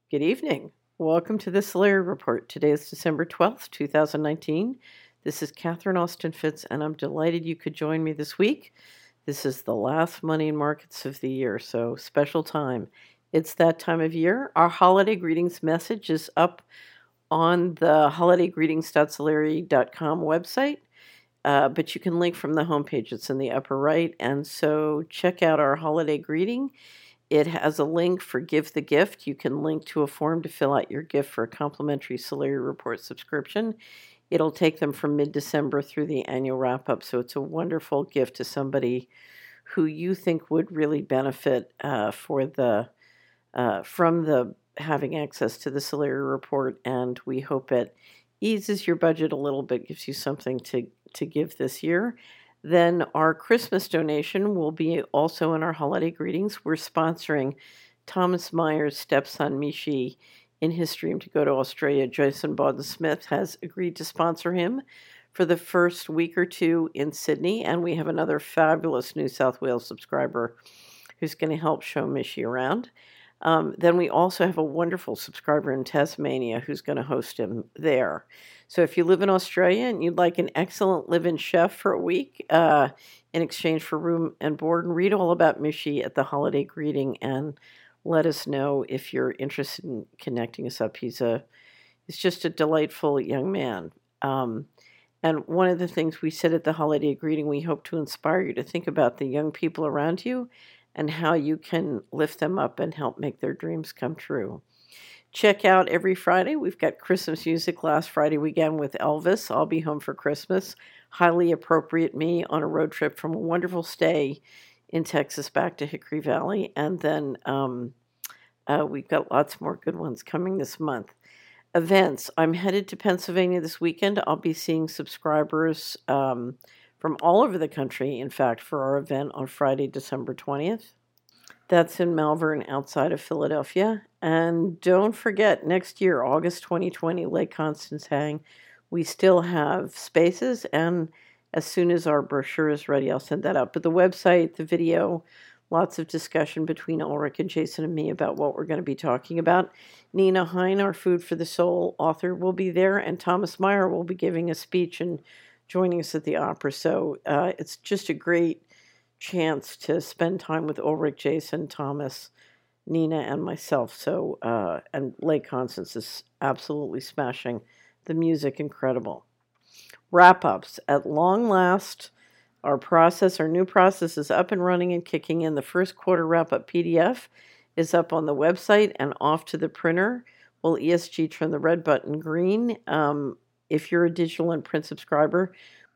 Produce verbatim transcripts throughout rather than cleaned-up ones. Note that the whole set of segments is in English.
Good evening. Welcome to the Solari Report. Today is December twelfth, two thousand nineteen. This is Catherine Austin Fitz, and I'm delighted you could join me this week. This is the last Money in Markets of the year, so special time. It's that time of year. Our holiday greetings message is up on the holiday greetings dot solari dot com website, uh, but you can link from the homepage. It's in the upper right, and so check out our holiday greeting. It has a link for Give the Gift. You can link to a form to fill out your gift for a complimentary Solari Report subscription. It'll take them from mid-December through the annual wrap-up, so it's a wonderful gift to somebody who you think would really benefit uh, for the uh, from the having access to the Solari Report, and we hope it eases your budget a little bit, gives you something to, to give this year. Then our Christmas donation will be also in our holiday greetings. We're sponsoring Thomas Meyer's stepson, Mishi, in his dream to go to Australia. Jason Bawden-Smith has agreed to sponsor him for the first week or two in Sydney, and we have another fabulous New South Wales subscriber who's going to help show Mishi around. Um, then we also have a wonderful subscriber in Tasmania who's going to host him there. So if you live in Australia and you'd like an excellent live-in chef for a week uh, in exchange for room and board, and read all about Mishi at the holiday greeting and let us know if you're interested in connecting us up. He's a he's just a delightful young man. Um, and one of the things we said at the holiday greeting, we hope to inspire you to think about the young people around you and how you can lift them up and help make their dreams come true. Check out every Friday. We've got Christmas music. Last Friday weekend with Elvis, I'll Be Home for Christmas. Highly appropriate me on a road trip from a wonderful stay in Texas back to Hickory Valley. And then um, uh, we've got lots more good ones coming this month. Events. I'm headed to Pennsylvania this weekend. I'll be seeing subscribers um, from all over the country, in fact, for our event on Friday, December twentieth. That's in Malvern, outside of Philadelphia. And don't forget, next year, August twenty twenty, Lake Constance Hang, we still have spaces. And as soon as our brochure is ready, I'll send that out. But the website, the video, lots of discussion between Ulrich and Jason and me about what we're going to be talking about. Nina Hein, our Food for the Soul author, will be there. And Thomas Meyer will be giving a speech and joining us at the opera. So uh, it's just a great chance to spend time with Ulrich, Jason, Thomas, Nina, and myself. So, uh, and Lake Constance is absolutely smashing. The music, incredible. Wrap-ups. At long last, our process, our new process is up and running and kicking in. The first quarter wrap-up P D F is up on the website and off to the printer. Will E S G turn the red button green? Um, if you're a digital and print subscriber,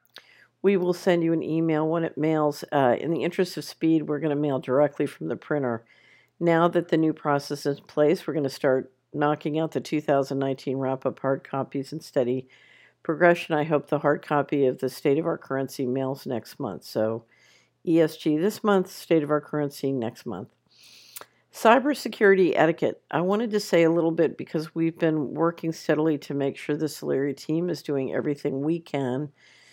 we will send you an email when it mails. Uh, in the interest of speed, we're going to mail directly from the printer. Now that the new process is in place, we're going to start knocking out the two thousand nineteen wrap-up hard copies in steady progression. I hope the hard copy of the State of Our Currency mails next month. So E S G this month, State of Our Currency next month. Cybersecurity etiquette. I wanted to say a little bit because we've been working steadily to make sure the Solari team is doing everything we can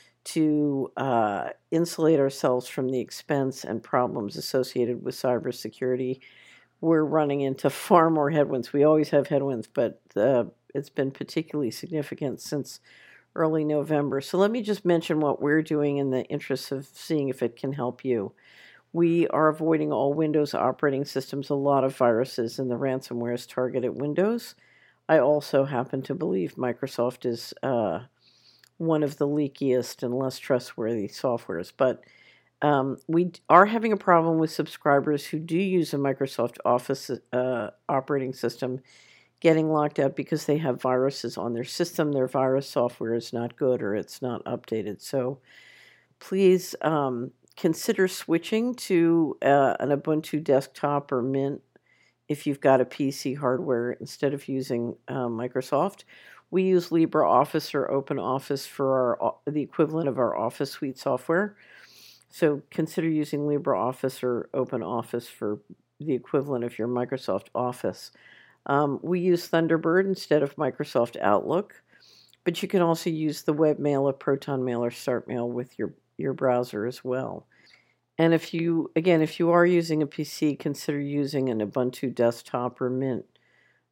to uh, insulate ourselves from the expense and problems associated with cybersecurity. We're running into far more headwinds. We always have headwinds, but uh, it's been particularly significant since early November. So let me just mention what we're doing in the interest of seeing if it can help you. We are avoiding all Windows operating systems. A lot of viruses and the ransomware is targeted Windows. I also happen to believe Microsoft is uh, one of the leakiest and less trustworthy softwares. But um, we are having a problem with subscribers who do use a Microsoft Office uh, operating system getting locked out because they have viruses on their system. Their virus software is not good or it's not updated. So please um, consider switching to uh, an Ubuntu desktop or Mint if you've got a P C hardware instead of using uh, Microsoft. We use LibreOffice or OpenOffice for our, the equivalent of our Office Suite software. So consider using LibreOffice or OpenOffice for the equivalent of your Microsoft Office. Um, we use Thunderbird instead of Microsoft Outlook, but you can also use the webmail of Proton Mail or StartMail with your, your browser as well. And if you, again, if you are using a P C, consider using an Ubuntu desktop or Mint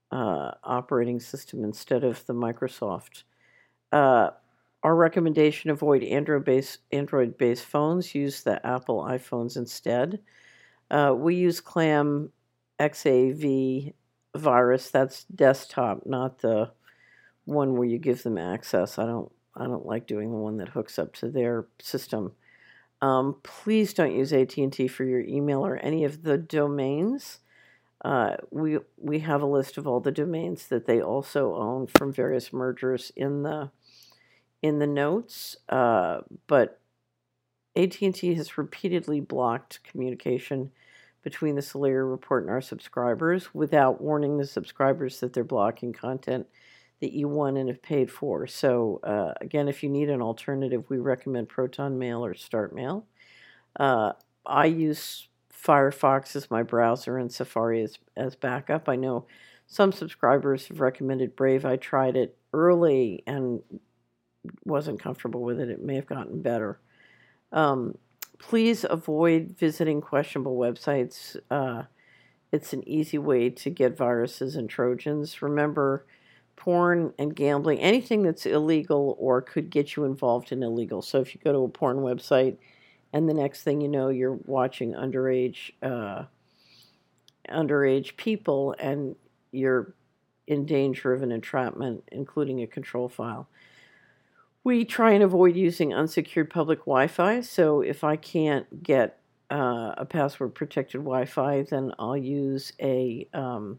uh, operating system instead of the Microsoft. Uh, our recommendation: avoid Android-based Android-based phones. Use the Apple iPhones instead. Uh, we use Clam X A V virus. That's desktop, not the one where you give them access. I don't. I don't like doing the one that hooks up to their system. Um, please don't use A T and T for your email or any of the domains. Uh, we we have a list of all the domains that they also own from various mergers in the in the notes. Uh, but A T and T has repeatedly blocked communication between the Solera report and our subscribers without warning the subscribers that they're blocking content that you want and have paid for. So uh, again, if you need an alternative, we recommend Proton Mail or Start Mail. Uh, I use Firefox as my browser and Safari as, as backup. I know some subscribers have recommended Brave. I tried it early and wasn't comfortable with it. It may have gotten better. Um, please avoid visiting questionable websites. Uh, it's an easy way to get viruses and Trojans. Remember, porn and gambling, anything that's illegal or could get you involved in illegal. So if you go to a porn website and the next thing you know, you're watching underage uh, underage people and you're in danger of an entrapment, including a control file. We try and avoid using unsecured public Wi-Fi. So if I can't get uh, a password-protected Wi-Fi, then I'll use a um,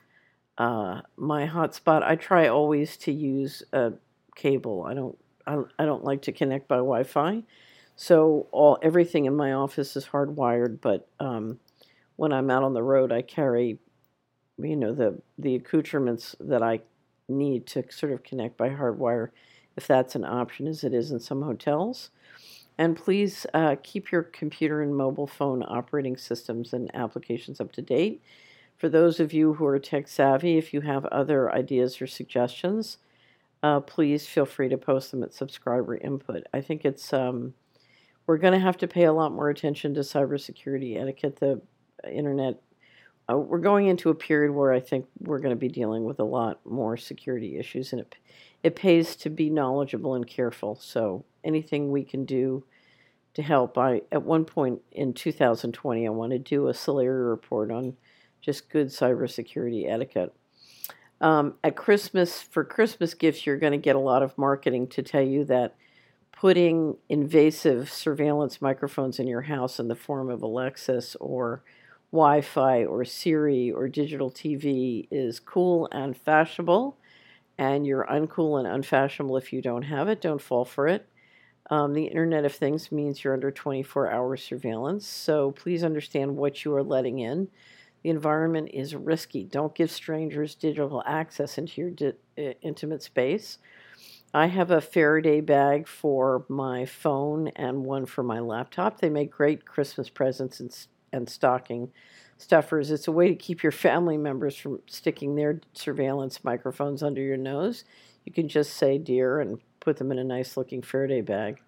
uh, my hotspot. I try always to use a cable. I don't. I, I don't like to connect by Wi-Fi. So all everything in my office is hardwired. But um, when I'm out on the road, I carry, you know, the the accoutrements that I need to sort of connect by hardwire, if that's an option, as it is in some hotels. And please uh, keep your computer and mobile phone operating systems and applications up to date. For those of you who are tech savvy, if you have other ideas or suggestions, uh, please feel free to post them at subscriber input. I think it's um, we're going to have to pay a lot more attention to cybersecurity etiquette. The internet, uh, we're going into a period where I think we're going to be dealing with a lot more security issues, and it it pays to be knowledgeable and careful. So anything we can do to help. I at one point in two thousand twenty, I want to do a Solera report on just good cybersecurity etiquette. Um, at Christmas, for Christmas gifts, you're going to get a lot of marketing to tell you that putting invasive surveillance microphones in your house in the form of Alexis or Wi-Fi or Siri or digital T V is cool and fashionable, and you're uncool and unfashionable if you don't have it. Don't fall for it. Um, the Internet of Things means you're under twenty-four hour surveillance, so please understand what you are letting in. The environment is risky. Don't give strangers digital access into your di- uh, intimate space. I have a Faraday bag for my phone and one for my laptop. They make great Christmas presents and, and stocking stuffers. It's a way to keep your family members from sticking their surveillance microphones under your nose. You can just say dear and put them in a nice looking Faraday bag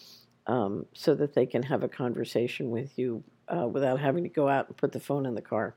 um, so that they can have a conversation with you uh, without having to go out and put the phone in the car.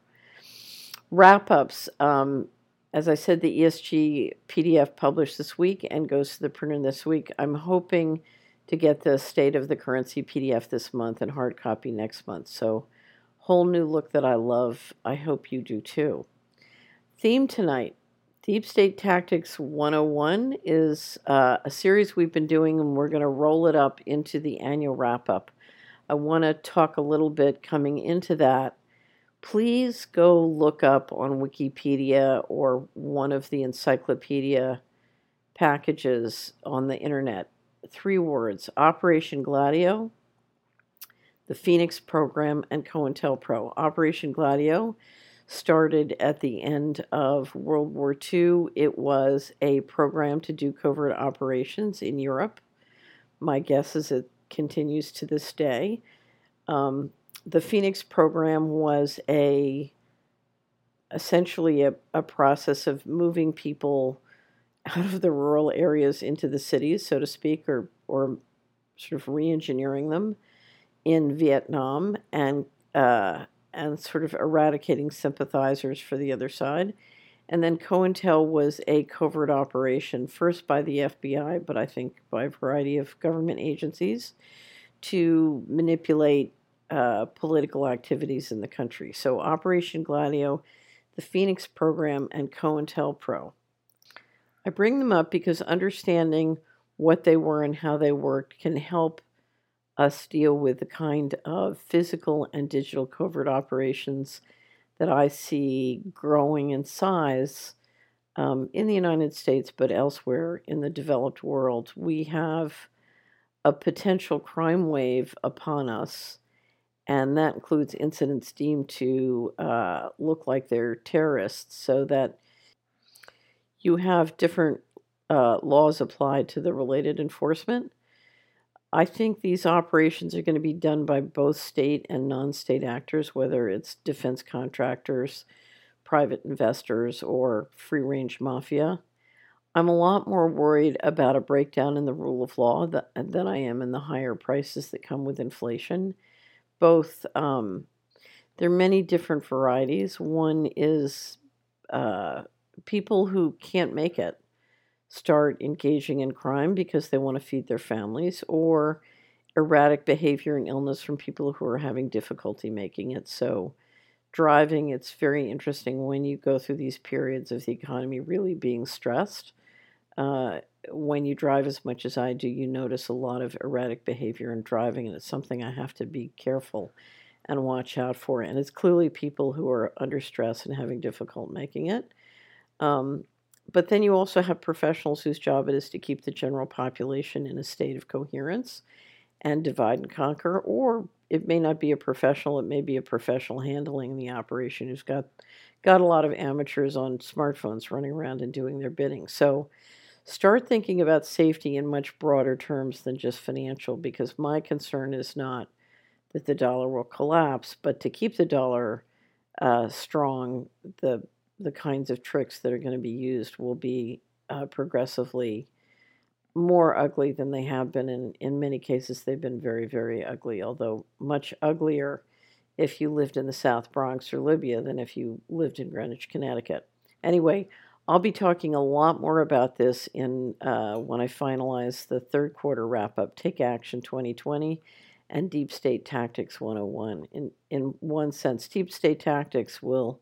Wrap-ups. Um, as I said, the E S G P D F published this week and goes to the printer this week. I'm hoping to get the State of the Currency P D F this month and hard copy next month. So whole new look that I love. I hope you do too. Theme tonight. Deep State Tactics one oh one is uh, a series we've been doing, and we're going to roll it up into the annual wrap-up. I want to talk a little bit coming into that. Please go look up on Wikipedia or one of the encyclopedia packages on the internet. Three words: Operation Gladio, the Phoenix Program, and COINTELPRO. Operation Gladio started at the end of World War Two. It was a program to do covert operations in Europe. My guess is it continues to this day. Um, the Phoenix Program was a essentially a, a process of moving people out of the rural areas into the cities, so to speak, or or sort of re-engineering them in Vietnam and uh, and sort of eradicating sympathizers for the other side. And then COINTEL was a covert operation, first by the F B I, but I think by a variety of government agencies, to manipulate uh, political activities in the country. So Operation Gladio, the Phoenix Program, and COINTELPRO. I bring them up because understanding what they were and how they worked can help us deal with the kind of physical and digital covert operations that I see growing in size um, in the United States, but elsewhere in the developed world. We have a potential crime wave upon us, and that includes incidents deemed to uh, look like they're terrorists, so that you have different uh, laws applied to the related enforcement. I think these operations are going to be done by both state and non-state actors, whether it's defense contractors, private investors, or free-range mafia. I'm a lot more worried about a breakdown in the rule of law that, than I am in the higher prices that come with inflation. Both, um, there are many different varieties. One is uh, people who can't make it start engaging in crime because they want to feed their families, or erratic behavior and illness from people who are having difficulty making it. So, driving, it's very interesting when you go through these periods of the economy really being stressed. Uh, when you drive as much as I do, you notice a lot of erratic behavior in driving, and it's something I have to be careful and watch out for. And it's clearly people who are under stress and having difficulty making it. Um, but then you also have professionals whose job it is to keep the general population in a state of coherence and divide and conquer. Or it may not be a professional, it may be a professional handling the operation who's got got a lot of amateurs on smartphones running around and doing their bidding. So start thinking about safety in much broader terms than just financial, because my concern is not that the dollar will collapse, but to keep the dollar uh, strong, the the kinds of tricks that are going to be used will be uh, progressively more ugly than they have been. In, in many cases, they've been very, very ugly, although much uglier if you lived in the South Bronx or Libya than if you lived in Greenwich, Connecticut. Anyway, I'll be talking a lot more about this in uh, when I finalize the third quarter wrap-up, Take Action twenty twenty and Deep State Tactics one oh one. In, in one sense, Deep State Tactics will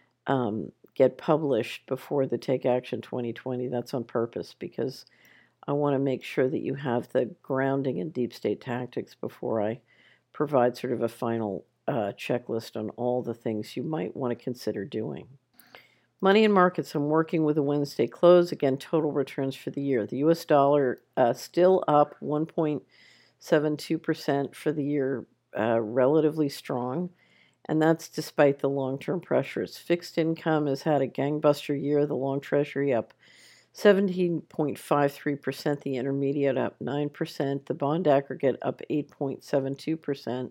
um, get published before the Take Action twenty twenty. That's on purpose, because I want to make sure that you have the grounding in deep state tactics before I provide sort of a final uh, checklist on all the things you might want to consider doing. Money and markets, I'm working with a Wednesday close. Again, total returns for the year. The U S dollar uh, still up one point seven two percent for the year, uh, relatively strong. And that's despite the long-term pressures. Fixed income has had a gangbuster year. The long treasury up seventeen point five three percent, the intermediate up nine percent, the bond aggregate up eight point seven two percent,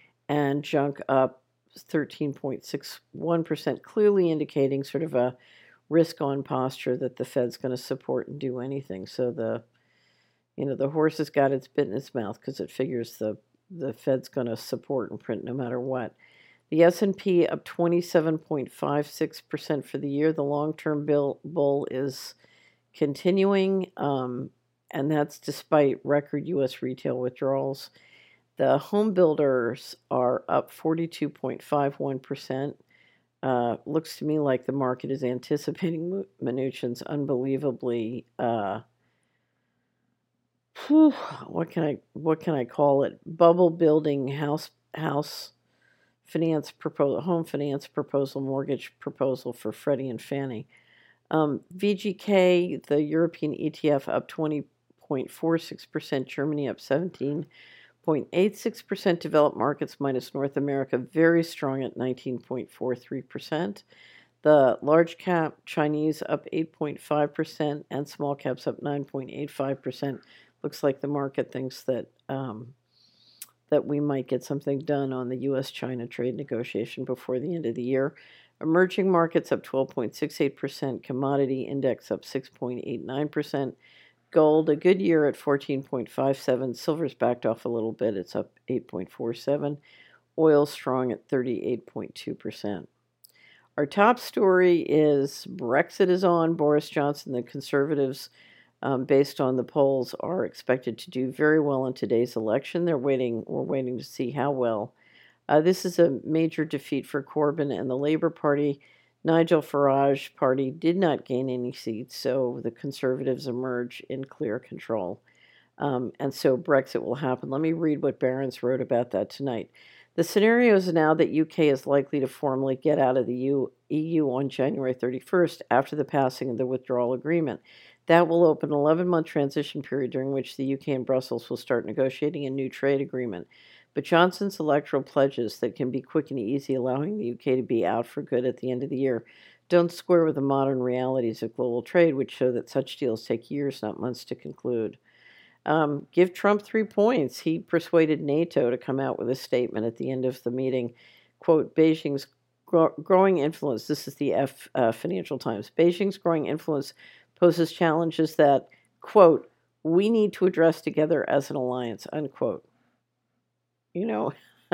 and junk up thirteen point six one percent, clearly indicating sort of a risk-on posture that the Fed's going to support and do anything. So the, you know, the horse has got its bit in its mouth because it figures the the Fed's going to support and print no matter what. The S and P up twenty-seven point five six percent for the year. The long-term bill, bull is continuing, um, and that's despite record U S retail withdrawals. The home builders are up forty-two point five one percent. Uh, looks to me like the market is anticipating Mnuchin's unbelievably, uh, whew, what can I what can I call it? Bubble building house house finance proposal, home finance proposal, mortgage proposal for Freddie and Fannie. Um, V G K, the European E T F, up twenty point four six percent, Germany up seventeen point eight six percent, developed markets minus North America very strong at nineteen point four three percent. The large cap Chinese up eight point five percent and small caps up nine point eight five percent. Looks like the market thinks that um, that we might get something done on the U S China trade negotiation before the end of the year. Emerging markets up twelve point six eight percent, commodity index up six point eight nine percent, gold a good year at fourteen point five seven, silver's backed off a little bit, it's up eight point four seven, oil strong at thirty-eight point two percent. Our top story is Brexit is on. Boris Johnson, the Conservatives, um, based on the polls, are expected to do very well in today's election. They're waiting. We're waiting to see how well. Uh, this is a major defeat for Corbyn and the Labour Party. Nigel Farage party did not gain any seats, so the Conservatives emerge in clear control. Um, and so Brexit will happen. Let me read what Barron's wrote about that tonight. The scenario is now that U K is likely to formally get out of the E U on January thirty-first after the passing of the withdrawal agreement. That will open an eleven-month transition period during which the U K and Brussels will start negotiating a new trade agreement. But Johnson's electoral pledges that can be quick and easy, allowing the U K to be out for good at the end of the year, don't square with the modern realities of global trade, which show that such deals take years, not months, to conclude. Um, give Trump three points. He persuaded NATO to come out with a statement at the end of the meeting. Quote, Beijing's gro- growing influence, this is the F uh, Financial Times, Beijing's growing influence poses challenges that, quote, we need to address together as an alliance, unquote. You know,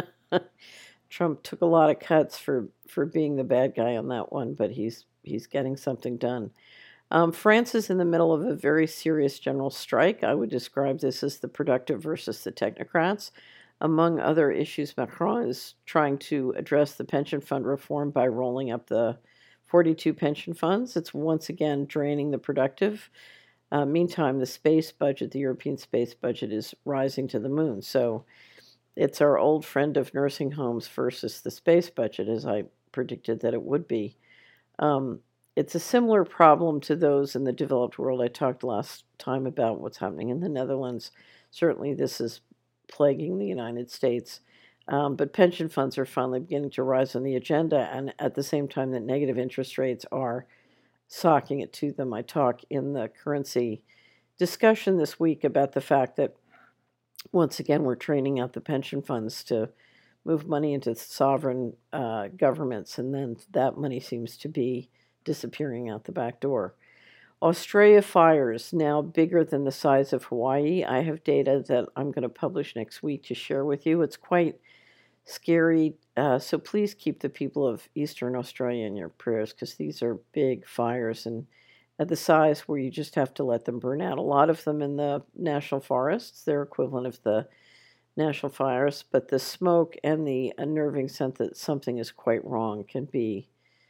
Trump took a lot of cuts for, for being the bad guy on that one, but he's he's getting something done. Um, France is in the middle of a very serious general strike. I would describe this as the productive versus the technocrats. Among other issues, Macron is trying to address the pension fund reform by rolling up the forty-two pension funds. It's once again draining the productive. Uh, meantime, the space budget, the European space budget, is rising to the moon. So it's our old friend of nursing homes versus the space budget, as I predicted that it would be. Um, It's a similar problem to those in the developed world. I talked last time about what's happening in the Netherlands. Certainly, this is plaguing the United States. Um, but pension funds are finally beginning to rise on the agenda, and at the same time that negative interest rates are socking it to them. I talk in the currency discussion this week about the fact that, once again, we're training out the pension funds to move money into sovereign uh, governments, and then that money seems to be disappearing out the back door. Australia fires, now bigger than the size of Hawaii. I have data that I'm going to publish next week to share with you. It's quite scary, uh, so please keep the people of Eastern Australia in your prayers, because these are big fires and at the size where you just have to let them burn out. A lot of them in the national forests, they're equivalent of the national fires, but the smoke and the unnerving sense that something is quite wrong can be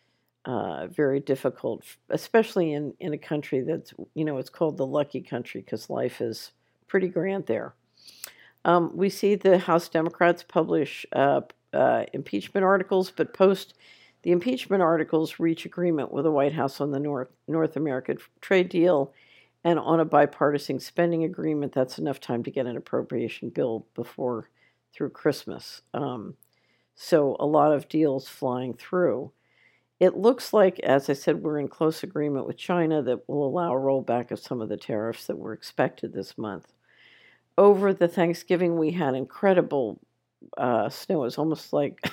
uh, very difficult, especially in, in a country that's, you know, it's called the lucky country because life is pretty grand there. Um, we see the House Democrats publish uh, uh, impeachment articles, but post the impeachment articles reach agreement with the White House on the North, North American trade deal and on a bipartisan spending agreement. That's enough time to get an appropriation bill before through Christmas. Um, so a lot of deals flying through. It looks like, as I said, we're in close agreement with China that will allow a rollback of some of the tariffs that were expected this month. Over the Thanksgiving, we had incredible uh, snow. It was almost like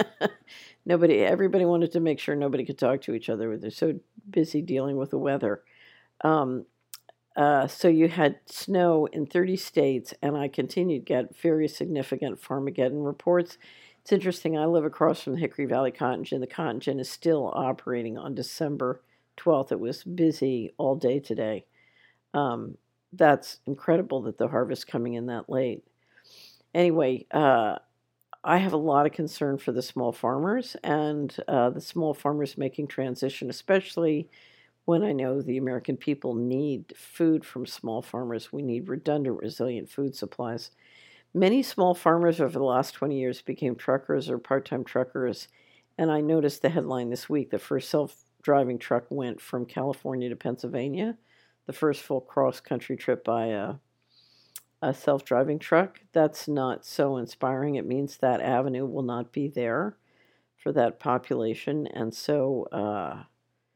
nobody, everybody wanted to make sure nobody could talk to each other. They're so busy dealing with the weather. Um, uh, so you had snow in thirty states, and I continue to get very significant Farmageddon reports. It's interesting. I live across from the Hickory Valley Cotton Gin. The Cotton Gin is still operating on December twelfth. It was busy all day today. Um, that's incredible that the harvest coming in that late. Anyway, uh, I have a lot of concern for the small farmers and uh, the small farmers making transition, especially when I know the American people need food from small farmers. We need redundant, resilient food supplies. Many small farmers over the last twenty years became truckers or part-time truckers, and I noticed the headline this week: the first self-driving truck went from California to Pennsylvania, the first full cross-country trip by a, a self-driving truck. That's not so inspiring. It means that avenue will not be there for that population, and so uh,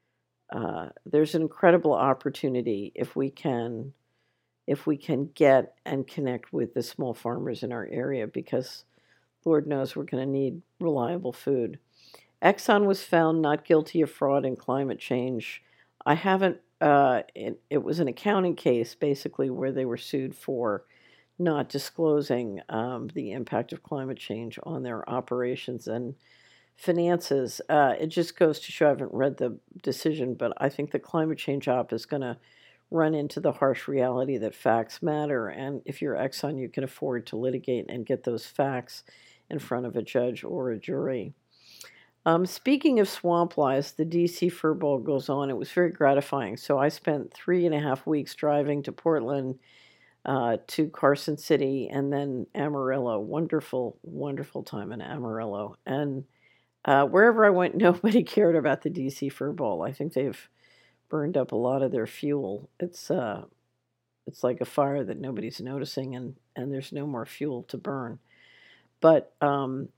uh, there's an incredible opportunity if we can if we can get and connect with the small farmers in our area, because Lord knows we're going to need reliable food. Exxon was found not guilty of fraud and climate change. I haven't, uh, it, it was an accounting case basically where they were sued for not disclosing um, the impact of climate change on their operations. And finances. Uh, it just goes to show, I haven't read the decision, but I think the climate change op is going to run into the harsh reality that facts matter. And if you're Exxon, you can afford to litigate and get those facts in front of a judge or a jury. Um, speaking of swamp lies, the D C Fur Bowl goes on. It was very gratifying. So I spent three and a half weeks driving to Portland, uh, to Carson City, and then Amarillo. Wonderful, wonderful time in Amarillo. And uh, wherever I went, nobody cared about the D C Fur Bowl. I think they've burned up a lot of their fuel. It's uh, it's like a fire that nobody's noticing, and and there's no more fuel to burn. But um,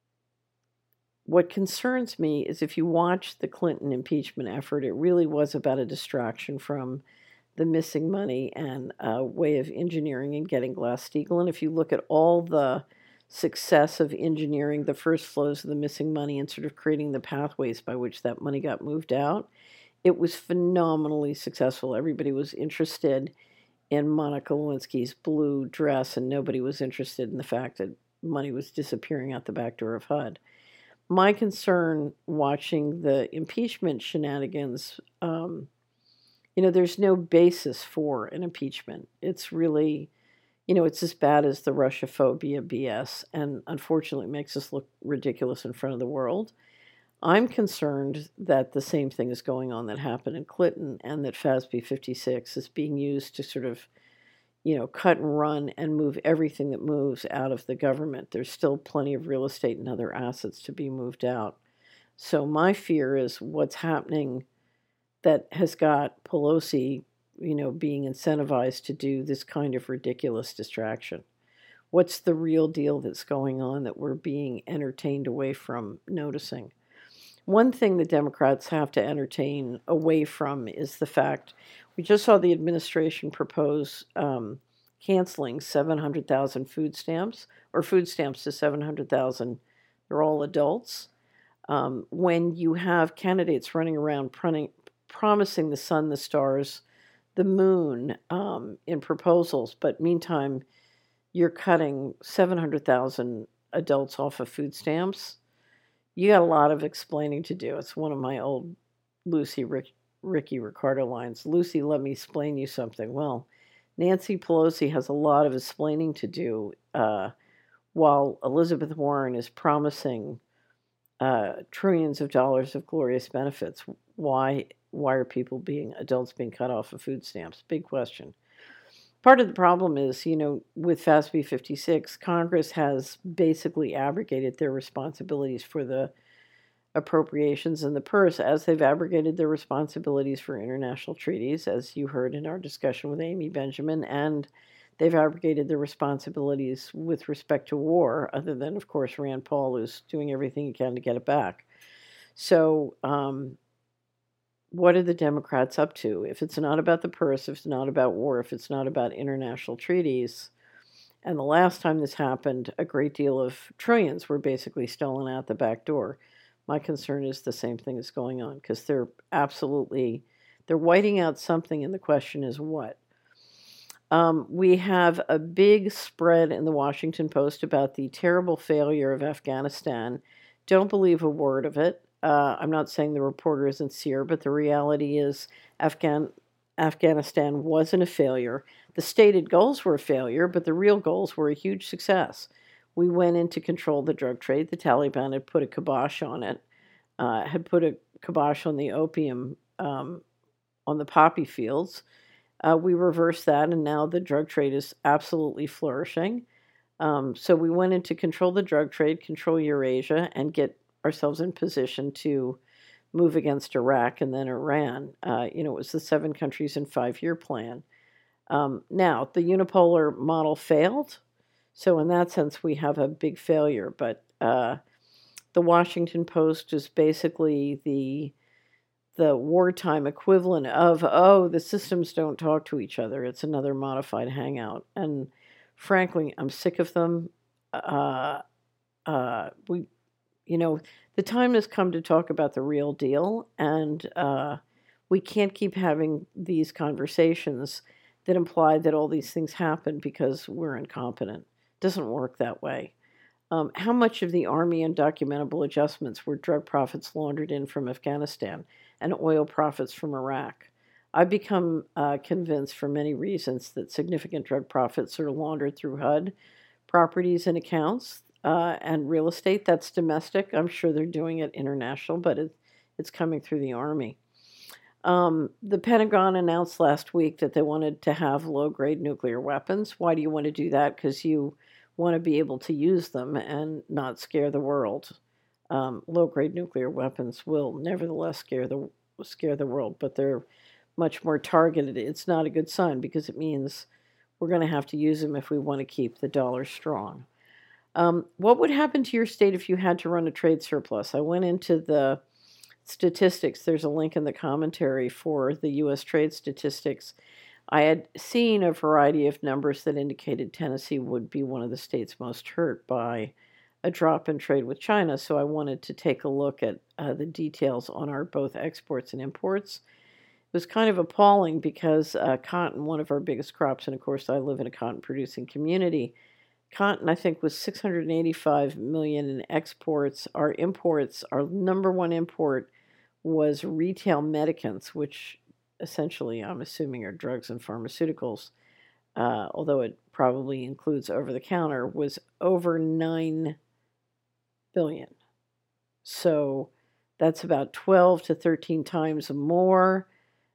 what concerns me is if you watch the Clinton impeachment effort, it really was about a distraction from the missing money and a way of engineering and getting Glass-Steagall. And if you look at all the success of engineering the first flows of the missing money and sort of creating the pathways by which that money got moved out, it was phenomenally successful. Everybody was interested in Monica Lewinsky's blue dress, and nobody was interested in the fact that money was disappearing out the back door of H U D. My concern watching the impeachment shenanigans, um, you know, there's no basis for an impeachment. It's really, you know, it's as bad as the Russophobia B S, and unfortunately makes us look ridiculous in front of the world. I'm concerned that the same thing is going on that happened in Clinton, and that F A S B fifty-six is being used to sort of, you know, cut and run and move everything that moves out of the government. There's still plenty of real estate and other assets to be moved out. So my fear is what's happening that has got Pelosi, you know, being incentivized to do this kind of ridiculous distraction. What's the real deal that's going on that we're being entertained away from noticing? One thing the Democrats have to entertain away from is the fact we just saw the administration propose um, canceling seven hundred thousand food stamps, or food stamps to seven hundred thousand. They're all adults. Um, when you have candidates running around pr- promising the sun, the stars, the moon um, in proposals, but meantime, you're cutting seven hundred thousand adults off of food stamps, you got a lot of explaining to do. It's one of my old Lucy Rick, Ricky Ricardo lines. Lucy, let me explain you something. Well, Nancy Pelosi has a lot of explaining to do uh, while Elizabeth Warren is promising uh, trillions of dollars of glorious benefits. Why, why are people being, adults being cut off of food stamps? Big question. Part of the problem is, you know, with F A S B fifty-six, Congress has basically abrogated their responsibilities for the appropriations in the purse, as they've abrogated their responsibilities for international treaties, as you heard in our discussion with Amy Benjamin, and they've abrogated their responsibilities with respect to war, other than, of course, Rand Paul, who's doing everything he can to get it back. So, um, what are the Democrats up to? If it's not about the purse, if it's not about war, if it's not about international treaties, and the last time this happened, a great deal of trillions were basically stolen out the back door. My concern is the same thing is going on, because they're absolutely, they're whiting out something, and the question is what? Um, we have a big spread in the Washington Post about the terrible failure of Afghanistan. Don't believe a word of it. Uh, I'm not saying the reporter isn't sincere, but the reality is Afghan Afghanistan wasn't a failure. The stated goals were a failure, but the real goals were a huge success. We went in to control the drug trade. The Taliban had put a kibosh on it, uh, had put a kibosh on the opium, um, on the poppy fields. Uh, we reversed that, and now the drug trade is absolutely flourishing. Um, so we went in to control the drug trade, control Eurasia, and get ourselves in position to move against Iraq and then Iran. Uh, you know, it was the seven countries and five-year plan. Um, now, the unipolar model failed. So in that sense, we have a big failure. But uh, the Washington Post is basically the the wartime equivalent of, oh, the systems don't talk to each other. It's another modified hangout. And frankly, I'm sick of them. Uh, uh, we, you know, the time has come to talk about the real deal, and uh, we can't keep having these conversations that imply that all these things happen because we're incompetent. It doesn't work that way. Um, how much of the Army undocumentable adjustments were drug profits laundered in from Afghanistan and oil profits from Iraq? I've become uh, convinced for many reasons that significant drug profits are laundered through H U D properties and accounts uh, and real estate. That's domestic. I'm sure they're doing it international, but it, it's coming through the Army. Um, the Pentagon announced last week that they wanted to have low grade nuclear weapons. Why do you want to do that? Because you want to be able to use them and not scare the world. Um, low grade nuclear weapons will nevertheless scare the scare the world, but they're much more targeted. It's not a good sign because it means we're going to have to use them if we want to keep the dollar strong. Um, what would happen to your state if you had to run a trade surplus? I went into the statistics. There's a link in the commentary for the U S trade statistics. I had seen a variety of numbers that indicated Tennessee would be one of the states most hurt by a drop in trade with China, so I wanted to take a look at uh, the details on our both exports and imports. It was kind of appalling because uh, cotton, one of our biggest crops, and of course I live in a cotton producing community, cotton I think was six hundred eighty-five million in exports. Our imports, our number one import was retail medicaments, which essentially I'm assuming are drugs and pharmaceuticals, uh, although it probably includes over the counter, was over nine billion. So that's about twelve to thirteen times more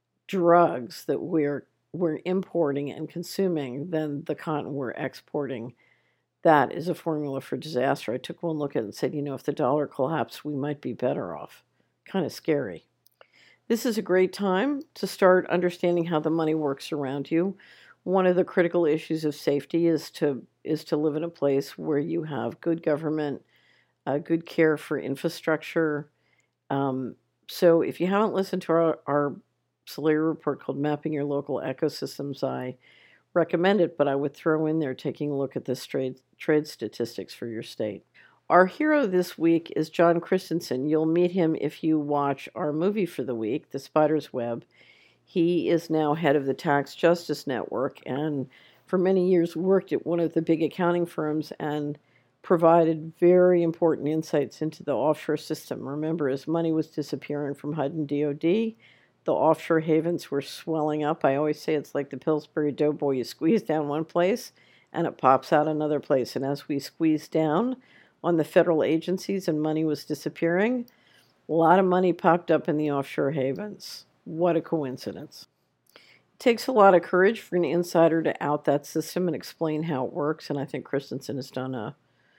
drugs that we're we're importing and consuming than the cotton we're exporting. That is a formula for disaster. I took one look at it and said, you know, if the dollar collapsed, we might be better off. Kind of scary. This is a great time to start understanding how the money works around you. One of the critical issues of safety is to is to live in a place where you have good government, uh, good care for infrastructure. Um, so if you haven't listened to our, our Solari report called Mapping Your Local Ecosystems, I recommend it, but I would throw in there taking a look at the trade, trade statistics for your state. Our hero this week is John Christensen. You'll meet him if you watch our movie for the week, The Spider's Web. He is now head of the Tax Justice Network and for many years worked at one of the big accounting firms and provided very important insights into the offshore system. Remember, as money was disappearing from H U D and D O D, the offshore havens were swelling up. I always say it's like the Pillsbury Doughboy. You squeeze down one place and it pops out another place. And as we squeezed down on the federal agencies and money was disappearing, a lot of money popped up in the offshore havens. What a coincidence. It takes a lot of courage for an insider to out that system and explain how it works, and I think Christensen has done a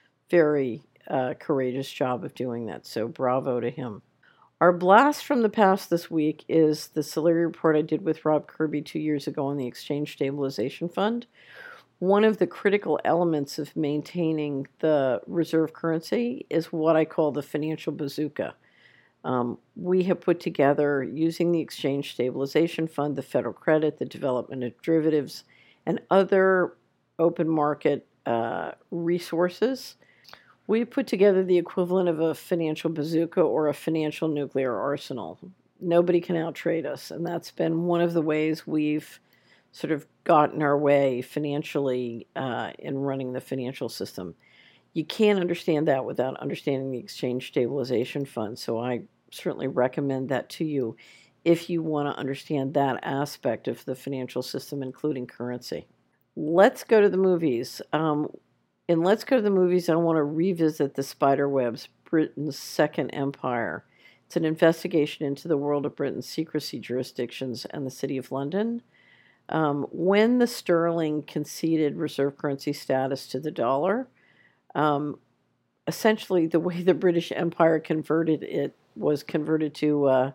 very uh, courageous job of doing that, so bravo to him. Our blast from the past this week is the Solari report I did with Rob Kirby two years ago on the Exchange Stabilization Fund. One of the critical elements of maintaining the reserve currency is what I call the financial bazooka. Um, we have put together, using the Exchange Stabilization Fund, the federal credit, the development of derivatives, and other open market uh, resources, we put together the equivalent of a financial bazooka or a financial nuclear arsenal. Nobody can outtrade us, and that's been one of the ways we've sort of gotten our way financially uh, in running the financial system. You can't understand that without understanding the Exchange Stabilization Fund, so I certainly recommend that to you if you want to understand that aspect of the financial system, including currency. Let's go to the movies. Um, in Let's Go to the Movies, I want to revisit The Spiderwebs, Britain's Second Empire. It's an investigation into the world of Britain's secrecy jurisdictions and the City of London. Um, when the sterling conceded reserve currency status to the dollar, um, essentially the way the British Empire converted it was converted to uh,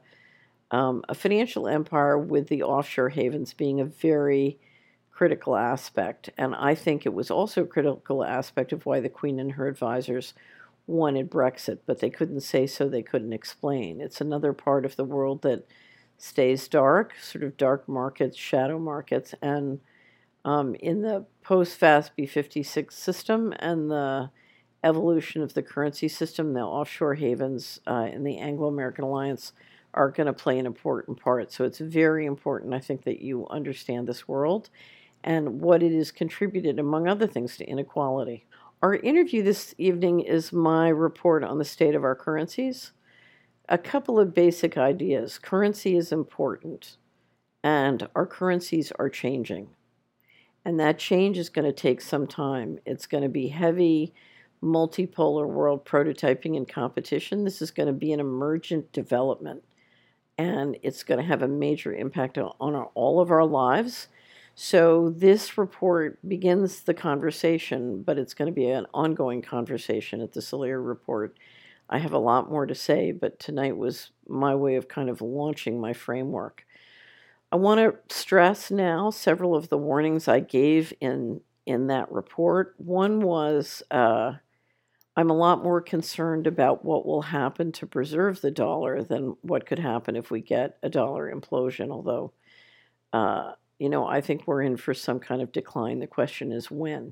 um, a financial empire, with the offshore havens being a very critical aspect. And I think it was also a critical aspect of why the Queen and her advisors wanted Brexit, but they couldn't say so, they couldn't explain. It's another part of the world that stays dark, sort of dark markets, shadow markets, and um, in the post-FASB fifty-six system and the evolution of the currency system, the offshore havens uh, in the Anglo-American Alliance are going to play an important part. So it's very important, I think, that you understand this world and what it has contributed, among other things, to inequality. Our interview this evening is my report on the state of our currencies. A couple of basic ideas. Currency is important, and our currencies are changing. And that change is going to take some time. It's going to be heavy, multipolar world prototyping and competition. This is going to be an emergent development, and it's going to have a major impact on our, all of our lives. So this report begins the conversation, but it's going to be an ongoing conversation at the Celere Report. I have a lot more to say, but tonight was my way of kind of launching my framework. I want to stress now several of the warnings I gave in in that report. One was uh, I'm a lot more concerned about what will happen to preserve the dollar than what could happen if we get a dollar implosion, although, uh, you know, I think we're in for some kind of decline. The question is when.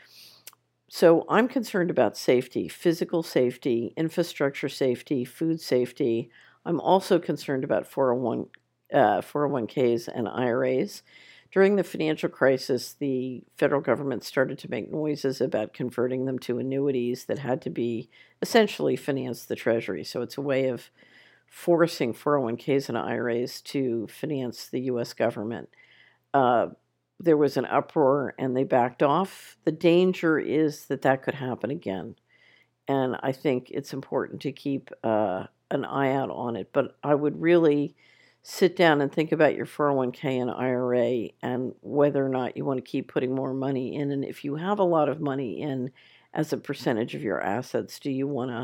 So I'm concerned about safety, physical safety, infrastructure safety, food safety. I'm also concerned about four oh one Uh, four oh one k's and I R As. During the financial crisis, the federal government started to make noises about converting them to annuities that had to be essentially finance the Treasury. So it's a way of forcing four oh one k's and I R As to finance the U S government. Uh, there was an uproar and they backed off. The danger is that that could happen again. And I think it's important to keep uh, an eye out on it. But I would really sit down and think about your four oh one k and I R A and whether or not you want to keep putting more money in. And if you have a lot of money in as a percentage of your assets, do you want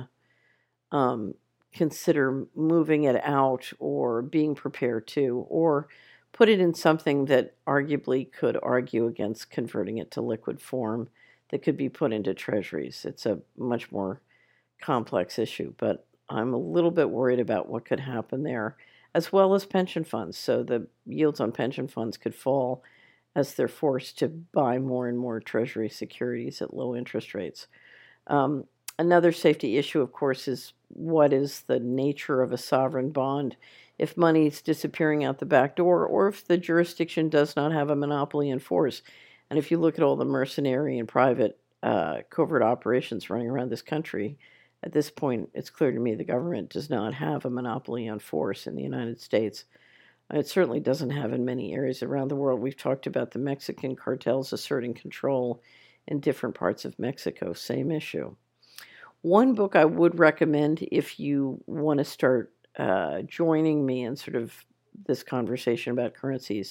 to um, consider moving it out or being prepared to, or put it in something that arguably could argue against converting it to liquid form that could be put into treasuries? It's a much more complex issue, but I'm a little bit worried about what could happen there, as well as pension funds. So the yields on pension funds could fall as they're forced to buy more and more Treasury securities at low interest rates. Um, another safety issue, of course, is what is the nature of a sovereign bond? If money's disappearing out the back door, or if the jurisdiction does not have a monopoly in force. And if you look at all the mercenary and private uh, covert operations running around this country, at this point, it's clear to me the government does not have a monopoly on force in the United States. It certainly doesn't have in many areas around the world. We've talked about the Mexican cartels asserting control in different parts of Mexico. Same issue. One book I would recommend if you want to start uh, joining me in sort of this conversation about currencies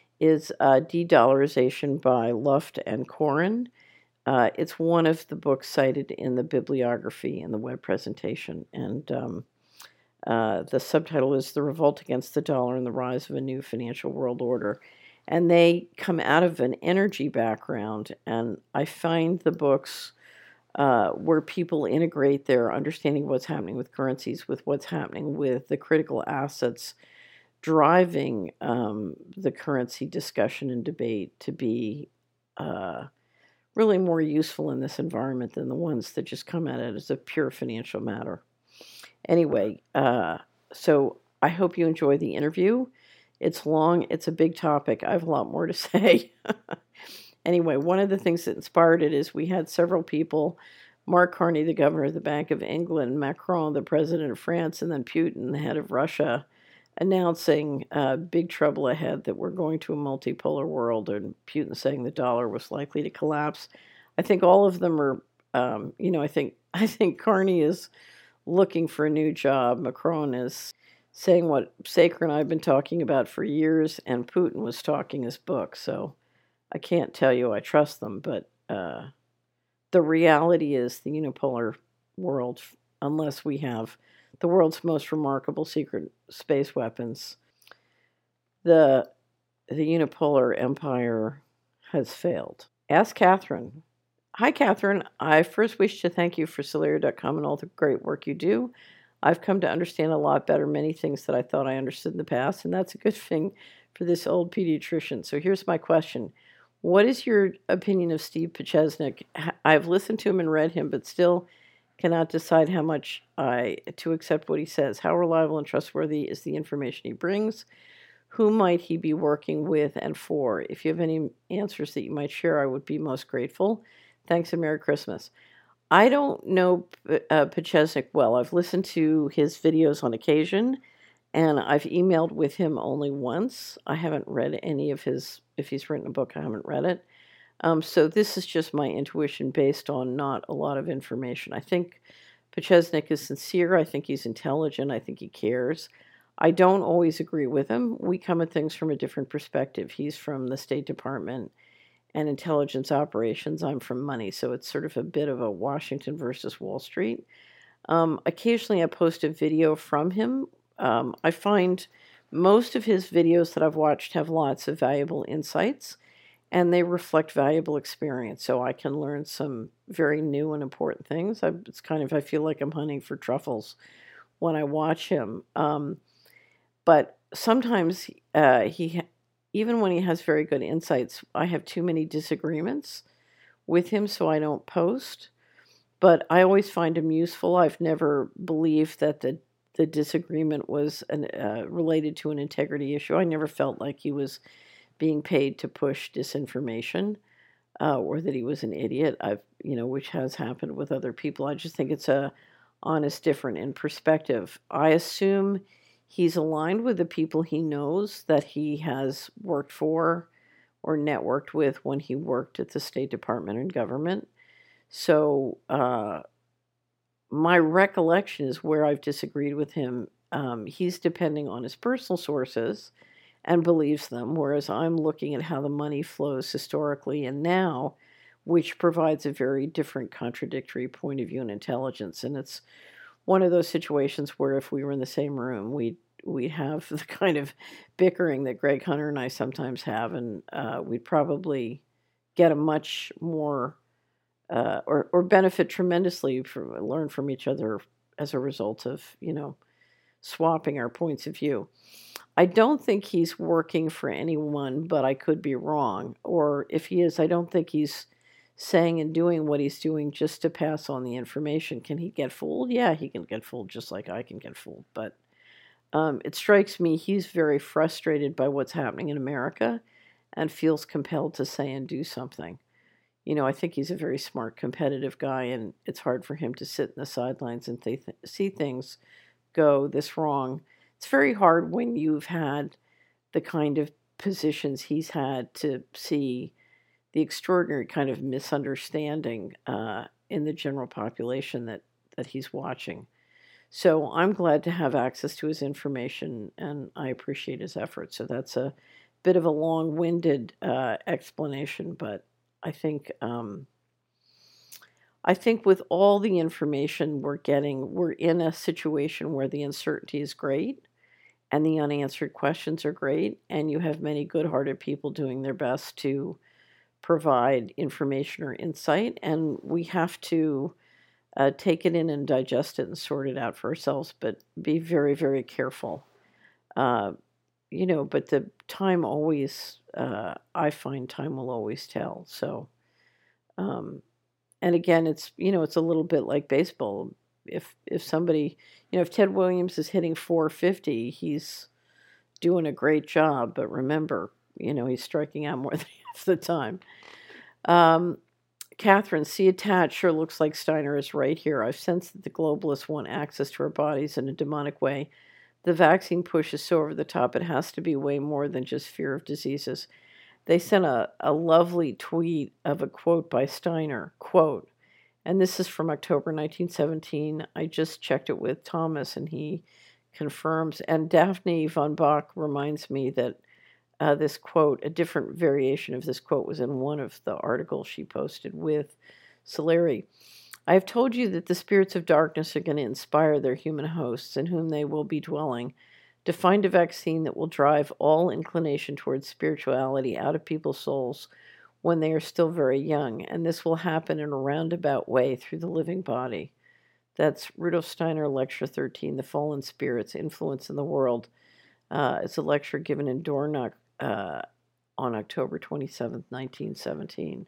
is uh, De-Dollarization by Luft and Koren. Uh, it's one of the books cited in the bibliography in the web presentation, and um, uh, the subtitle is The Revolt Against the Dollar and the Rise of a New Financial World Order. And they come out of an energy background, and I find the books uh, where people integrate their understanding of what's happening with currencies with what's happening with the critical assets driving um, the currency discussion and debate to be uh, really more useful in this environment than the ones that just come at it as a pure financial matter. Anyway, uh, so I hope you enjoy the interview. It's long. It's a big topic. I have a lot more to say. Anyway, one of the things that inspired it is we had several people, Mark Carney, the governor of the Bank of England, Macron, the president of France, and then Putin, the head of Russia, announcing uh, big trouble ahead, that we're going to a multipolar world, and Putin saying the dollar was likely to collapse. I think all of them are, um, you know, I think I think Carney is looking for a new job. Macron is saying what Saker and I have been talking about for years, and Putin was talking his book. So I can't tell you I trust them, but uh, the reality is the unipolar world, unless we have the world's most remarkable secret space weapons, the the unipolar empire has failed. Ask Catherine. Hi, Catherine. I first wish to thank you for Celere dot com and all the great work you do. I've come to understand a lot better many things that I thought I understood in the past, and that's a good thing for this old pediatrician. So here's my question. What is your opinion of Steve Piechesnik? I've listened to him and read him, but still cannot decide how much I to accept what he says. How reliable and trustworthy is the information he brings? Who might he be working with and for? If you have any answers that you might share, I would be most grateful. Thanks and Merry Christmas. I don't know uh, Pachesnik well. I've listened to his videos on occasion, and I've emailed with him only once. I haven't read any of his, if he's written a book, I haven't read it. Um, so this is just my intuition based on not a lot of information. I think Pachesnik is sincere. I think he's intelligent. I think he cares. I don't always agree with him. We come at things from a different perspective. He's from the State Department and intelligence operations. I'm from money, so it's sort of a bit of a Washington versus Wall Street. Um, occasionally I post a video from him. Um, I find most of his videos that I've watched have lots of valuable insights, and they reflect valuable experience, so I can learn some very new and important things. I, it's kind of, I feel like I'm hunting for truffles when I watch him. Um, but sometimes uh, he, even when he has very good insights, I have too many disagreements with him, so I don't post. But I always find him useful. I've never believed that the the disagreement was an, uh, related to an integrity issue. I never felt like he was being paid to push disinformation, uh, or that he was an idiot. I've, you know, which has happened with other people. I just think it's a honest, different in perspective. I assume he's aligned with the people he knows that he has worked for or networked with when he worked at the State Department and government. So uh, my recollection is where I've disagreed with him. Um, he's depending on his personal sources and believes them, whereas I'm looking at how the money flows historically and now, which provides a very different contradictory point of view and intelligence. And it's one of those situations where if we were in the same room, we'd, we'd have the kind of bickering that Greg Hunter and I sometimes have, and uh, we'd probably get a much more, uh, or, or benefit tremendously, from, learn from each other as a result of, you know, swapping our points of view. I don't think he's working for anyone, but I could be wrong. Or if he is, I don't think he's saying and doing what he's doing just to pass on the information. Can he get fooled? Yeah, he can get fooled just like I can get fooled. But um, it strikes me he's very frustrated by what's happening in America and feels compelled to say and do something. You know, I think he's a very smart, competitive guy, and it's hard for him to sit in the sidelines and th- see things go this wrong. It's very hard when you've had the kind of positions he's had to see the extraordinary kind of misunderstanding uh, in the general population that, that he's watching. So I'm glad to have access to his information, and I appreciate his efforts. So that's a bit of a long-winded uh, explanation, but I think um, I think with all the information we're getting, we're in a situation where the uncertainty is great and the unanswered questions are great, and you have many good-hearted people doing their best to provide information or insight, and we have to uh, take it in and digest it and sort it out for ourselves, but be very, very careful. Uh, you know, but the time always, uh, I find time will always tell. So, um, and again, it's, you know, it's a little bit like baseball. If if somebody, you know, if Ted Williams is hitting four fifty, he's doing a great job. But remember, you know, he's striking out more than half the time. Um, Catherine, see attached, sure looks like Steiner is right here. I've sensed that the globalists want access to our bodies in a demonic way. The vaccine push is so over the top, it has to be way more than just fear of diseases. They sent a, a lovely tweet of a quote by Steiner, quote, and this is from October nineteen seventeen. I just checked it with Thomas, and he confirms. And Daphne von Bach reminds me that uh, this quote, a different variation of this quote, was in one of the articles she posted with Solari. I have told you that the spirits of darkness are going to inspire their human hosts, in whom they will be dwelling, to find a vaccine that will drive all inclination towards spirituality out of people's souls when they are still very young, and this will happen in a roundabout way through the living body. That's Rudolf Steiner, Lecture thirteen, The Fallen Spirits, Influence in the World. Uh, it's a lecture given in Dornach uh, on October twenty-seventh, nineteen seventeen.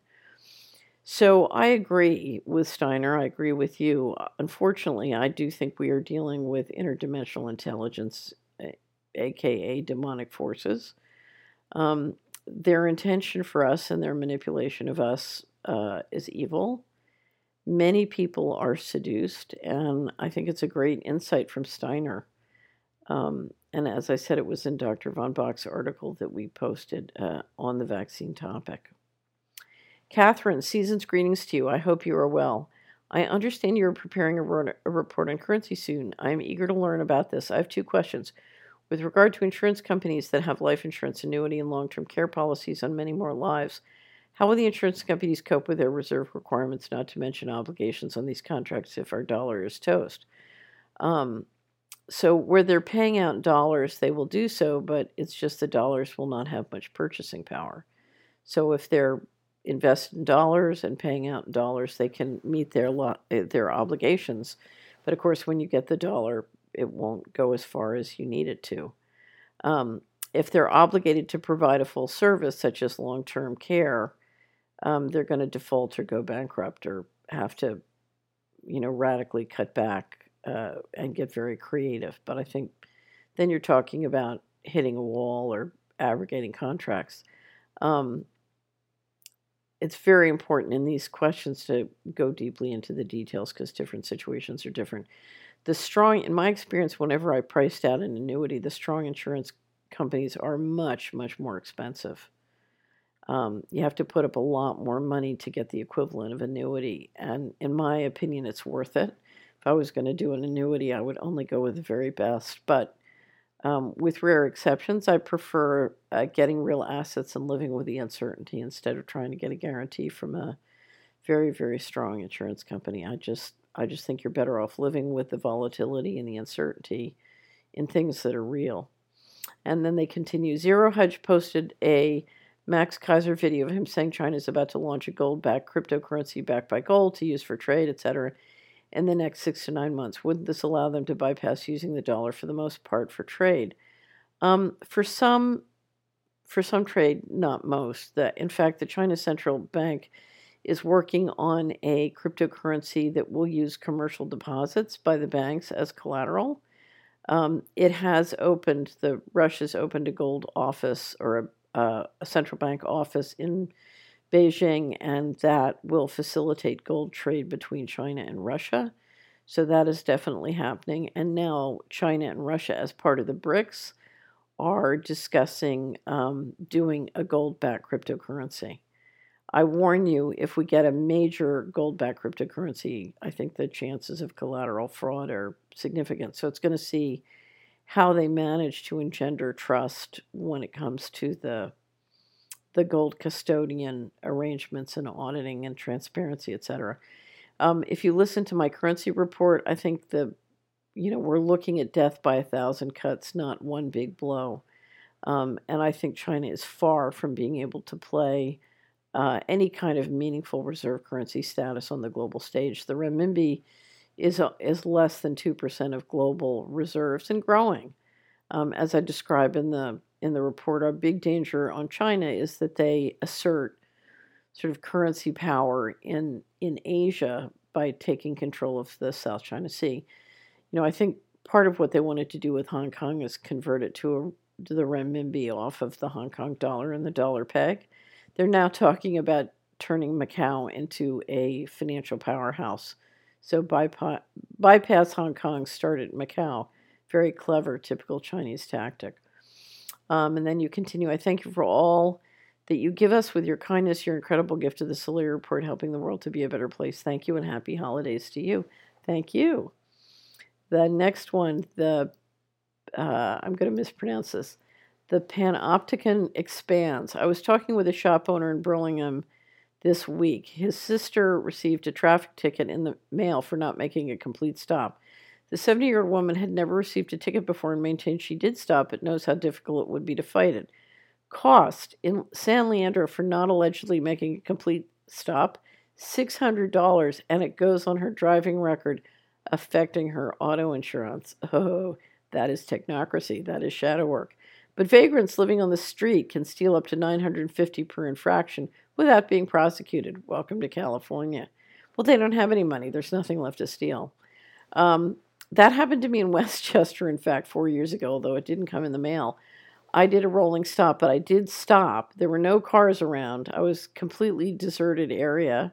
So I agree with Steiner. I agree with you. Unfortunately, I do think we are dealing with interdimensional intelligence, aka demonic forces. Um, their intention for us and their manipulation of us uh, is evil. Many people are seduced, and I think it's a great insight from Steiner. Um, and as I said, it was in Doctor Von Bach's article that we posted uh, on the vaccine topic. Catherine, season's greetings to you. I hope you are well. I understand you are preparing a, ro- a report on currency soon. I am eager to learn about this. I have two questions. With regard to insurance companies that have life insurance, annuity, and long-term care policies on many more lives, how will the insurance companies cope with their reserve requirements, not to mention obligations on these contracts if our dollar is toast? Um, so where they're paying out in dollars, they will do so, but it's just the dollars will not have much purchasing power. So if they're invested in dollars and paying out in dollars, they can meet their lo- their obligations. But of course, when you get the dollar, it won't go as far as you need it to. Um, if they're obligated to provide a full service, such as long-term care, um, they're going to default or go bankrupt or have to, you know, radically cut back uh, and get very creative. But I think then you're talking about hitting a wall or abrogating contracts. Um, it's very important in these questions to go deeply into the details because different situations are different. The strong, in my experience, whenever I priced out an annuity, the strong insurance companies are much, much more expensive. Um, you have to put up a lot more money to get the equivalent of annuity. And in my opinion, it's worth it. If I was going to do an annuity, I would only go with the very best. But um, with rare exceptions, I prefer uh, getting real assets and living with the uncertainty instead of trying to get a guarantee from a very, very strong insurance company. I just, I just think you're better off living with the volatility and the uncertainty in things that are real. And then they continue. Zero Hedge posted a Max Kaiser video of him saying China is about to launch a gold-backed cryptocurrency backed by gold to use for trade, et cetera, in the next six to nine months. Wouldn't this allow them to bypass using the dollar for the most part for trade? Um, for some, for some trade, not most. The, in fact, the China Central Bank is working on a cryptocurrency that will use commercial deposits by the banks as collateral. Um, it has opened, the Russia's opened a gold office or a Uh, a central bank office in Beijing, and that will facilitate gold trade between China and Russia. So that is definitely happening. And now China and Russia, as part of the BRICS, are discussing um, doing a gold-backed cryptocurrency. I warn you, if we get a major gold-backed cryptocurrency, I think the chances of collateral fraud are significant. So it's going to see how they manage to engender trust when it comes to the the gold custodian arrangements and auditing and transparency, et cetera. Um, if you listen to my currency report, I think the you know we're looking at death by a thousand cuts, not one big blow. Um, and I think China is far from being able to play uh, any kind of meaningful reserve currency status on the global stage. The renminbi is is less than two percent of global reserves and growing. Um, as I describe in the in the report, our big danger on China is that they assert sort of currency power in in Asia by taking control of the South China Sea. You know, I think part of what they wanted to do with Hong Kong is convert it to, a, to the renminbi off of the Hong Kong dollar and the dollar peg. They're now talking about turning Macau into a financial powerhouse. So bypass, bypass Hong Kong, start at Macau. Very clever, typical Chinese tactic. Um, and then you continue, I thank you for all that you give us with your kindness, your incredible gift of the Solari Report, helping the world to be a better place. Thank you and happy holidays to you. Thank you. The next one, the uh, I'm going to mispronounce this. The Panopticon Expands. I was talking with a shop owner in Burlingame this week. His sister received a traffic ticket in the mail for not making a complete stop. The seventy-year-old woman had never received a ticket before and maintained she did stop, but knows how difficult it would be to fight it. Cost in San Leandro for not allegedly making a complete stop, six hundred dollars, and it goes on her driving record, affecting her auto insurance. Oh, that is technocracy. That is shadow work. But vagrants living on the street can steal up to nine hundred fifty dollars per infraction without being prosecuted. Welcome to California. Well, they don't have any money. There's nothing left to steal. Um, that happened to me in Westchester, in fact, four years ago, although it didn't come in the mail. I did a rolling stop, but I did stop. There were no cars around. I was completely deserted area.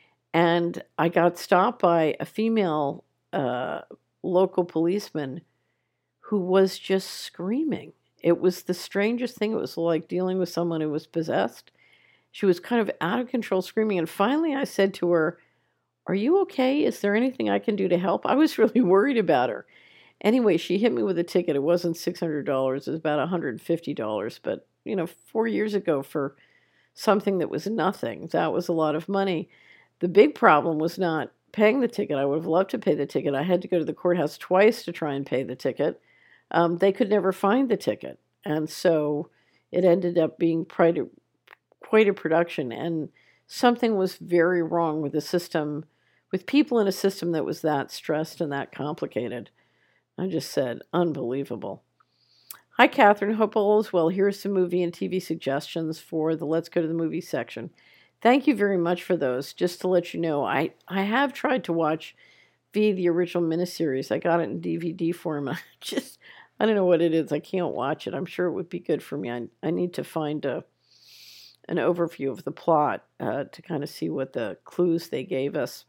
And I got stopped by a female uh, local policeman who was just screaming. It was the strangest thing. It was like dealing with someone who was possessed. She was kind of out of control screaming. And finally, I said to her, "Are you okay? Is there anything I can do to help?" I was really worried about her. Anyway, she hit me with a ticket. It wasn't six hundred dollars. It was about one hundred fifty dollars. But, you know, four years ago for something that was nothing, that was a lot of money. The big problem was not paying the ticket. I would have loved to pay the ticket. I had to go to the courthouse twice to try and pay the ticket. Um, they could never find the ticket. And so it ended up being quite a, quite a production. And something was very wrong with the system, with people in a system that was that stressed and that complicated. I just said, unbelievable. Hi, Catherine. Hope all is well. Here's some movie and T V suggestions for the Let's Go to the Movie section. Thank you very much for those. Just to let you know, I, I have tried to watch via the original miniseries. I got it in D V D form. I just, I don't know what it is. I can't watch it. I'm sure it would be good for me. I, I need to find a, an overview of the plot uh, to kind of see what the clues they gave us.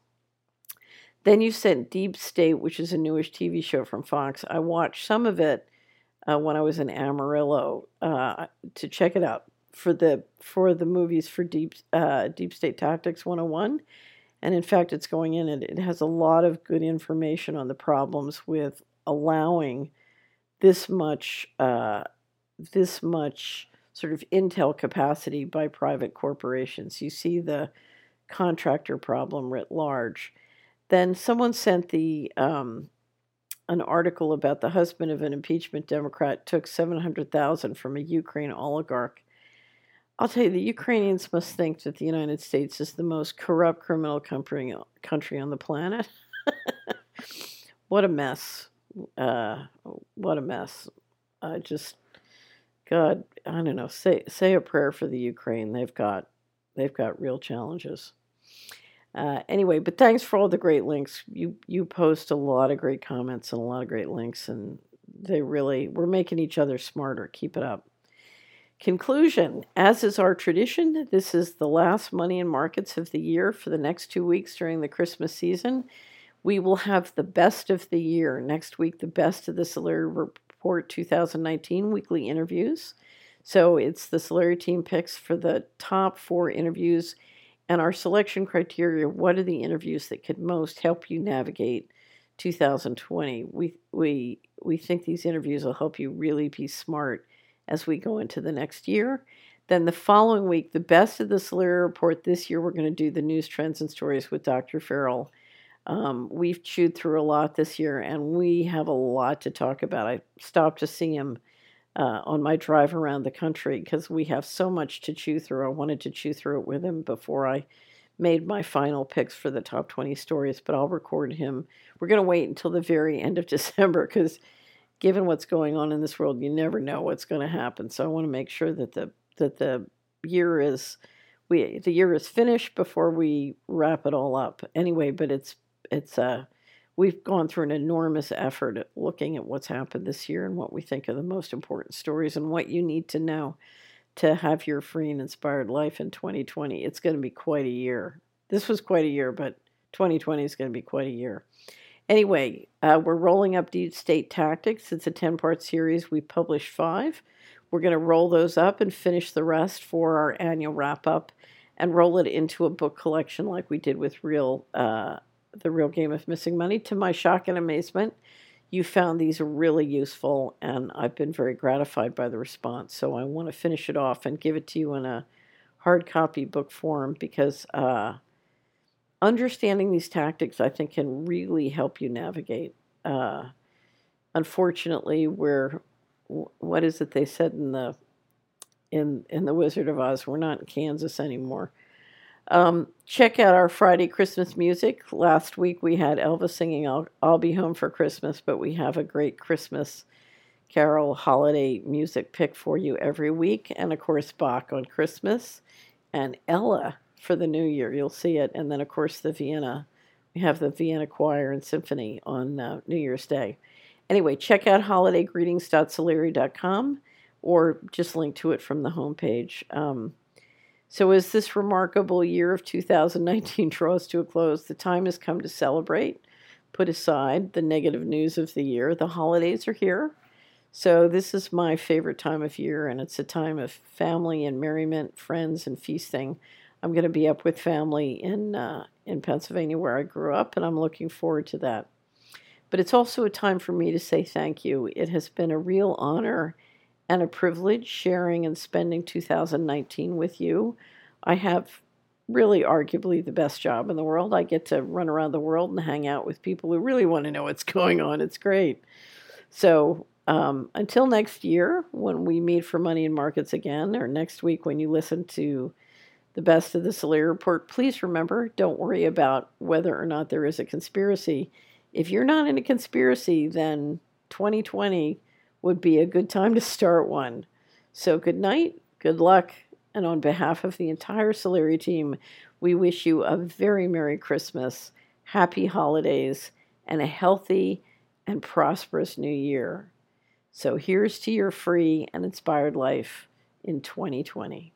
Then you sent Deep State, which is a newish T V show from Fox. I watched some of it uh, when I was in Amarillo uh, to check it out for the for the movies for Deep uh, Deep State Tactics one oh one. And in fact, it's going in and it has a lot of good information on the problems with allowing this much uh, this much sort of intel capacity by private corporations. You see the contractor problem writ large. Then someone sent the um, an article about the husband of an impeachment Democrat took seven hundred thousand dollars from a Ukraine oligarch. I'll tell you, the Ukrainians must think that the United States is the most corrupt criminal country, country on the planet. What a mess. Uh, what a mess. I just, God, I don't know, say say a prayer for the Ukraine. They've got, they've got real challenges. Uh, anyway, but thanks for all the great links. You you post a lot of great comments and a lot of great links, and they really, we're making each other smarter. Keep it up. Conclusion, as is our tradition, this is the last Money and Markets of the year for the next two weeks during the Christmas season. We will have the best of the year. Next week, the best of the Solari Report twenty nineteen weekly interviews. So it's the Solari team picks for the top four interviews and our selection criteria. What are the interviews that could most help you navigate two thousand twenty? We, we, we think these interviews will help you really be smart as we go into the next year. Then the following week, the best of the Solari Report this year, we're going to do the news, trends, and stories with Doctor Farrell. Um, we've chewed through a lot this year, and we have a lot to talk about. I stopped to see him uh, on my drive around the country because we have so much to chew through. I wanted to chew through it with him before I made my final picks for the top twenty stories, but I'll record him. We're going to wait until the very end of December because given what's going on in this world, you never know what's going to happen. So I want to make sure that the that the year is we the year is finished before we wrap it all up. Anyway, but it's it's uh we've gone through an enormous effort at looking at what's happened this year and what we think are the most important stories and what you need to know to have your free and inspired life in twenty twenty. It's going to be quite a year. This was quite a year, but twenty twenty is going to be quite a year. Anyway, uh, we're rolling up Deep State Tactics. It's a ten-part series. We published five. We're going to roll those up and finish the rest for our annual wrap-up and roll it into a book collection like we did with Real, uh, The Real Game of Missing Money. To my shock and amazement, you found these really useful, and I've been very gratified by the response. So I want to finish it off and give it to you in a hard copy book form because uh, understanding these tactics, I think, can really help you navigate. Uh, unfortunately, we're what is it they said in the in in the Wizard of Oz? We're not in Kansas anymore. Um, check out our Friday Christmas music. Last week we had Elvis singing I'll, I'll Be Home for Christmas, but we have a great Christmas carol holiday music pick for you every week. And of course, Bach on Christmas and Ella for the New Year. You'll see it. And then, of course, the Vienna. We have the Vienna Choir and Symphony on uh, New Year's Day. Anyway, check out holiday greetings dot solari dot com. or just link to it from the homepage. Um, so as this remarkable year of two thousand nineteen draws to a close, the time has come to celebrate, put aside the negative news of the year. The holidays are here. So this is my favorite time of year, and it's a time of family and merriment, friends and feasting. I'm going to be up with family in uh, in Pennsylvania where I grew up, and I'm looking forward to that. But it's also a time for me to say thank you. It has been a real honor and a privilege sharing and spending two thousand nineteen with you. I have really arguably the best job in the world. I get to run around the world and hang out with people who really want to know what's going on. It's great. So um, until next year, when we meet for Money and Markets again, or next week when you listen to the Best of the Solari Report, please remember, don't worry about whether or not there is a conspiracy. If you're not in a conspiracy, then twenty twenty would be a good time to start one. So good night, good luck, and on behalf of the entire Solari team, we wish you a very Merry Christmas, happy holidays, and a healthy and prosperous new year. So here's to your free and inspired life in twenty twenty.